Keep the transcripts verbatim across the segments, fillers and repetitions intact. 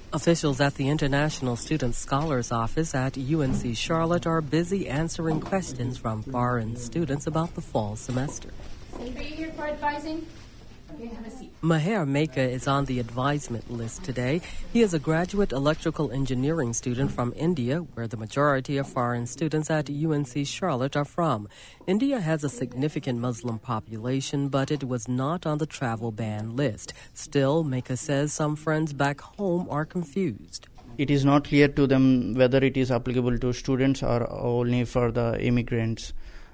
Officials at the International Student Scholars Office at U N C Charlotte are busy answering questions from foreign students about the fall semester. Are you here for advising? Okay, have a seat. Maher Meka is on the advisement list today. He is a graduate electrical engineering student from India, where the majority of foreign students at U N C Charlotte are from. India has a significant Muslim population, but it was not on the travel ban list. Still, Meka says some friends back home are confused. It is not clear to them whether it is applicable to students or only for the immigrants.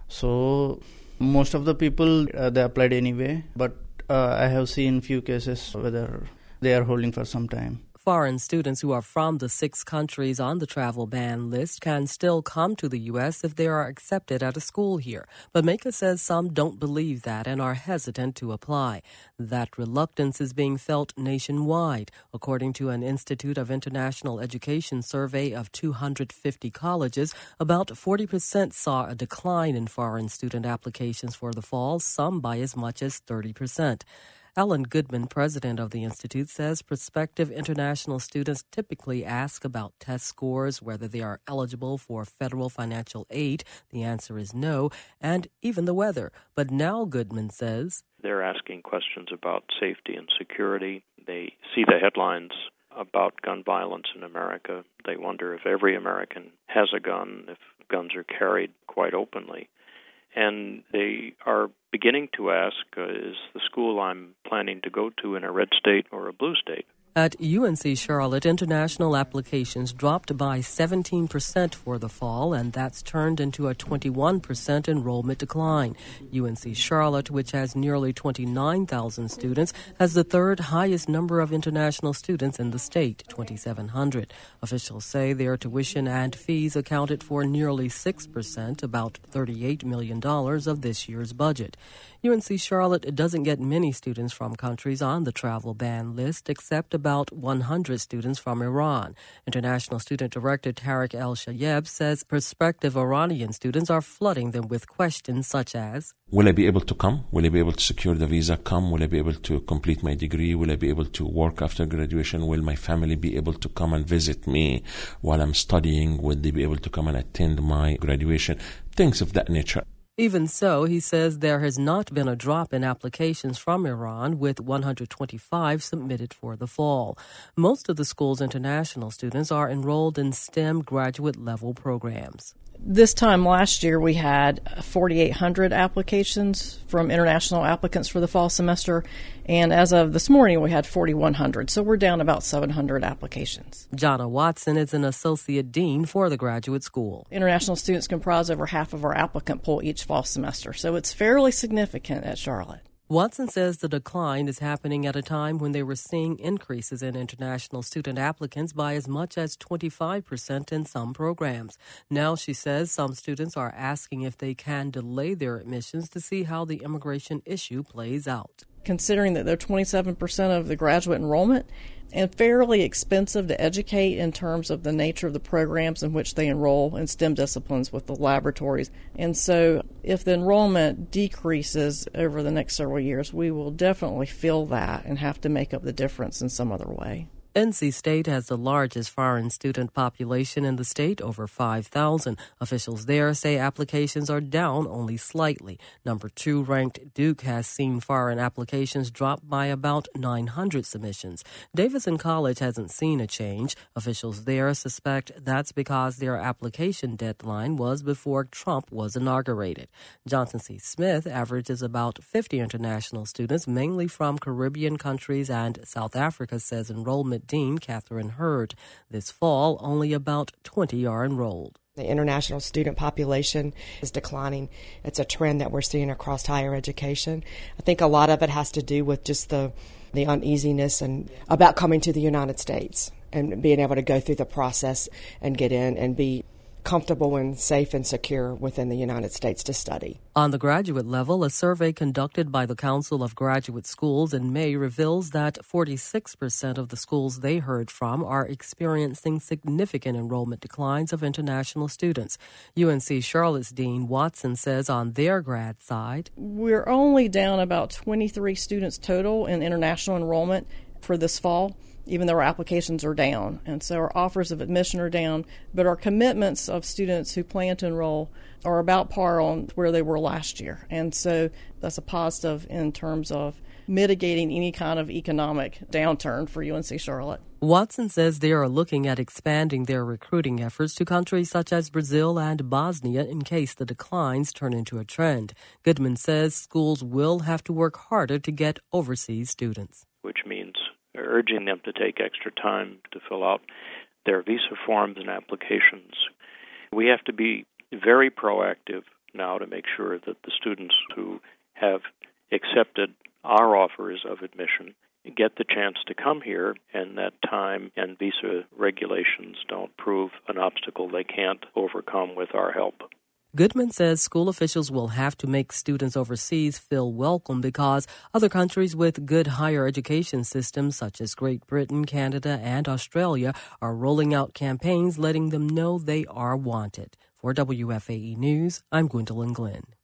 So most of the people, uh, they applied anyway, but Uh, I have seen few cases whether they are holding for some time. Foreign students who are from the six countries on the travel ban list can still come to the U S if they are accepted at a school here. But Meka says some don't believe that and are hesitant to apply. That reluctance is being felt nationwide. According to an Institute of International Education survey of two hundred fifty colleges, about forty percent saw a decline in foreign student applications for the fall, some by as much as thirty percent. Ellen Goodman, president of the Institute, says prospective international students typically ask about test scores, whether they are eligible for federal financial aid. The answer is no, and even the weather. But now Goodman says they're asking questions about safety and security. They see the headlines about gun violence in America. They wonder if every American has a gun, if guns are carried quite openly. And they are beginning to ask, uh, is the school I'm planning to go to in a red state or a blue state? At U N C Charlotte, international applications dropped by seventeen percent for the fall, and that's turned into a twenty-one percent enrollment decline. U N C Charlotte, which has nearly twenty-nine thousand students, has the third highest number of international students in the state, twenty-seven hundred. Officials say their tuition and fees accounted for nearly six percent, about thirty-eight million dollars of this year's budget. U N C Charlotte doesn't get many students from countries on the travel ban list, except about one hundred students from Iran. International Student Director Tariq El-Shayeb says prospective Iranian students are flooding them with questions such as, will I be able to come? Will I be able to secure the visa? Come? Will I be able to complete my degree? Will I be able to work after graduation? Will my family be able to come and visit me while I'm studying? Will they be able to come and attend my graduation? Things of that nature. Even so, he says there has not been a drop in applications from Iran, with one hundred twenty-five submitted for the fall. Most of the school's international students are enrolled in STEM graduate-level programs. This time last year, we had forty-eight hundred applications from international applicants for the fall semester, and as of this morning, we had forty-one hundred, so we're down about seven hundred applications. Jonna Watson is an associate dean for the graduate school. International students comprise over half of our applicant pool each fall semester, so it's fairly significant at Charlotte. Watson says the decline is happening at a time when they were seeing increases in international student applicants by as much as twenty-five percent in some programs. Now, she says some students are asking if they can delay their admissions to see how the immigration issue plays out. Considering that they're twenty-seven percent of the graduate enrollment and fairly expensive to educate in terms of the nature of the programs in which they enroll in STEM disciplines with the laboratories. And so if the enrollment decreases over the next several years, we will definitely feel that and have to make up the difference in some other way. N C State has the largest foreign student population in the state, over five thousand. Officials there say applications are down only slightly. Number two ranked Duke has seen foreign applications drop by about nine hundred submissions. Davidson College hasn't seen a change. Officials there suspect that's because their application deadline was before Trump was inaugurated. Johnson C. Smith averages about fifty international students, mainly from Caribbean countries and South Africa, says enrollment Dean Catherine Hurd. This fall, only about twenty are enrolled. The international student population is declining. It's a trend that we're seeing across higher education. I think a lot of it has to do with just the, the uneasiness and about coming to the United States and being able to go through the process and get in and be comfortable and safe and secure within the United States to study. On the graduate level, a survey conducted by the Council of Graduate Schools in May reveals that forty-six percent of the schools they heard from are experiencing significant enrollment declines of international students. U N C Charlotte's Dean Watson says on their grad side, we're only down about twenty-three students total in international enrollment for this fall. even though our applications are down. And so our offers of admission are down, but our commitments of students who plan to enroll are about par on where they were last year. And so that's a positive in terms of mitigating any kind of economic downturn for U N C Charlotte. Watson says they are looking at expanding their recruiting efforts to countries such as Brazil and Bosnia in case the declines turn into a trend. Goodman says schools will have to work harder to get overseas students, which means urging them to take extra time to fill out their visa forms and applications. We have to be very proactive now to make sure that the students who have accepted our offers of admission get the chance to come here, and that time and visa regulations don't prove an obstacle they can't overcome with our help. Goodman says school officials will have to make students overseas feel welcome because other countries with good higher education systems, such as Great Britain, Canada, and Australia, are rolling out campaigns letting them know they are wanted. For W F A E News, I'm Gwendolyn Glenn.